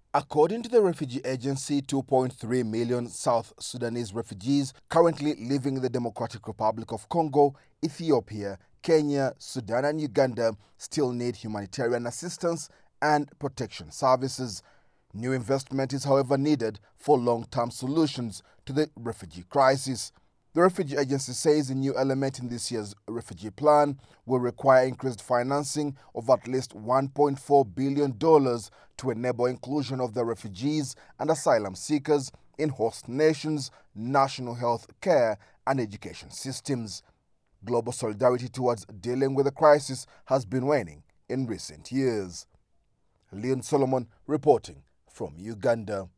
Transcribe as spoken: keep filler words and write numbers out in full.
According to the refugee agency, two point three million South Sudanese refugees currently living in the Democratic Republic of Congo, Ethiopia, Kenya, Sudan and Uganda still need humanitarian assistance and protection services. New investment is, however, needed for long-term solutions to the refugee crisis. The refugee agency says a new element in this year's refugee plan will require increased financing of at least one point four billion dollars to enable inclusion of the refugees and asylum seekers in host nations' national health care and education systems. Global solidarity towards dealing with the crisis has been waning in recent years. Leon Solomon reporting from Uganda.